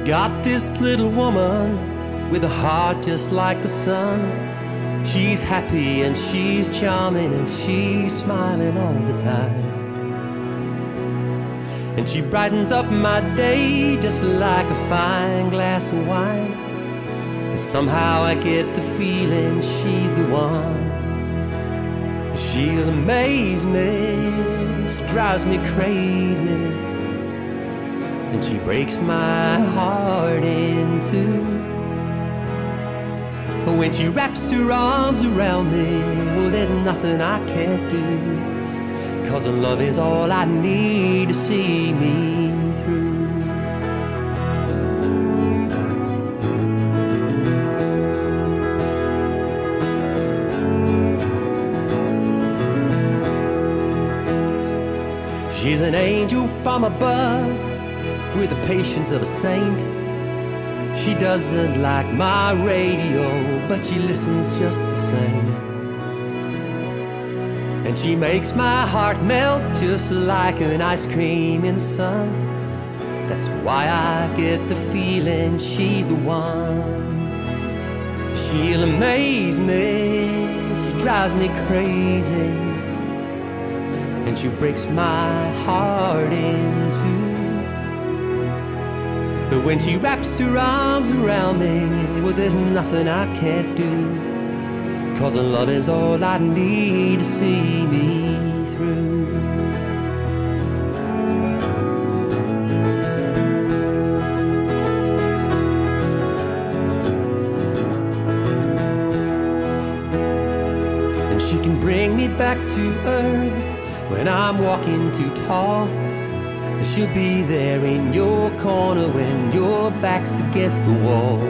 got this little woman with a heart just like the sun. She's happy and she's charming and she's smiling all the time. And she brightens up my day just like a fine glass of wine. And somehow I get the feeling she's the one. She'll amaze me, she drives me crazy, and she breaks my heart in two. When she wraps her arms around me, well, there's nothing I can't do, 'cause her love is all I need to see me through. She's an angel from above, with the patience of a saint. She doesn't like my radio, but she listens just the same. And she makes my heart melt just like an ice cream in the sun. That's why I get the feeling she's the one. She'll amaze me, she drives me crazy, and she breaks my heart in two. But when she wraps her arms around me, well, there's nothing I can't do, 'cause her love is all I need to see me through. And she can bring me back to earth when I'm walking too tall. She'll be there in your corner when your back's against the wall.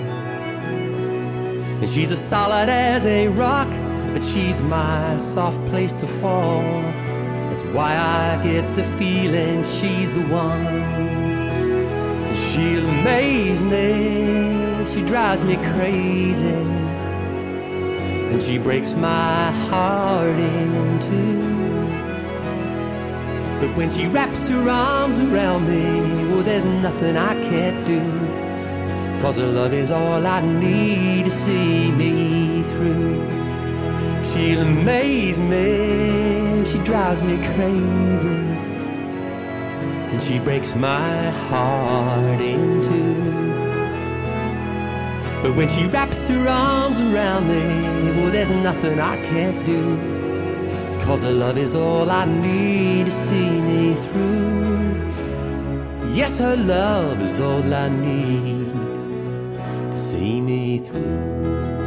And she's as solid as a rock, but she's my soft place to fall. That's why I get the feeling she's the one. And she'll amaze me, she drives me crazy, and she breaks my heart in two. But when she wraps her arms around me, well, there's nothing I can't do, 'cause her love is all I need to see me through. She'll amaze me, she drives me crazy, and she breaks my heart in two. But when she wraps her arms around me, well, there's nothing I can't do, 'cause her love is all I need to see me through. Yes, her love is all I need to see me through.